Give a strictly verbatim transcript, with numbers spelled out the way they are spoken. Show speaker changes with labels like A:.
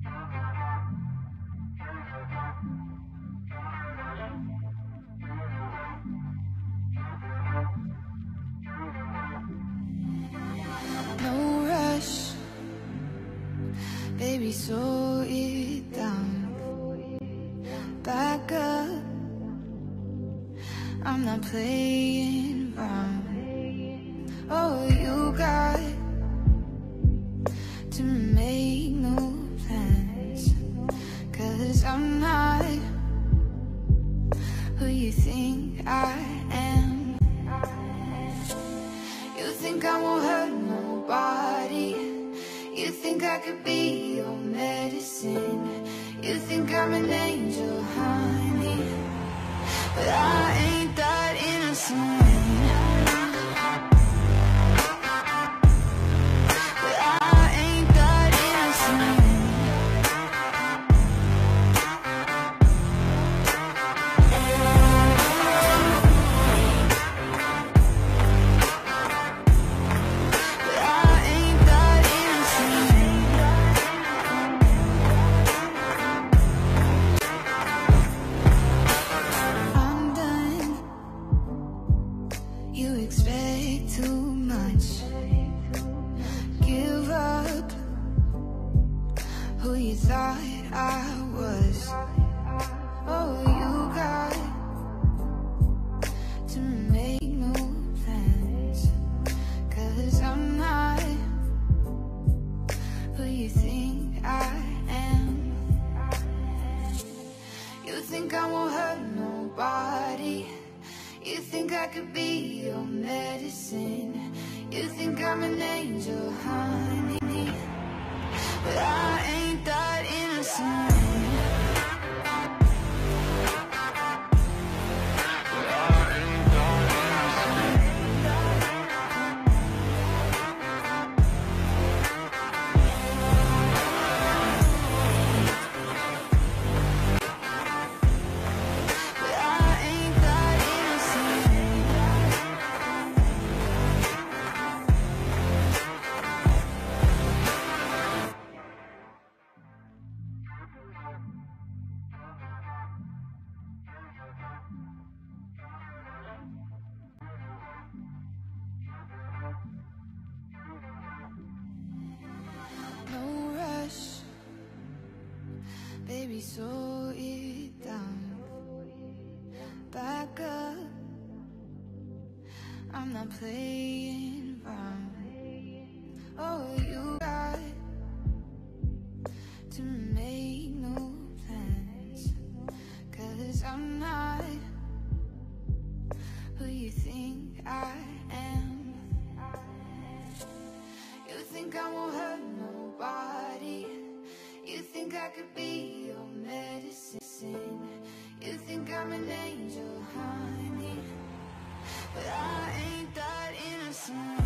A: No rush, baby, slow it down. Back up, I'm not playing around. Oh, you got to make new plans, 'cause I'm not who you think I am. You think I won't hurt nobody. You think I could be your medicine. You think I'm an angel, honey, but I ain't that innocent. But I ain't that innocent. But I ain't that innocent. I'm done. You expect too much. Give up who you thought I was. Oh, you got to make new plans, 'cause I'm not who you think I am. You think I won't hurt nobody. You think I could be your medicine. You think I'm an angel, honey, but I ain't that innocent. No rush, baby, slow it down. Back up, I'm not playing around. Oh, you got to make new plans, 'cause I'm not who you think I am. You think I won't hurt nobody. You think I could be your medicine. You think I'm an angel, honey, but I ain't that innocent.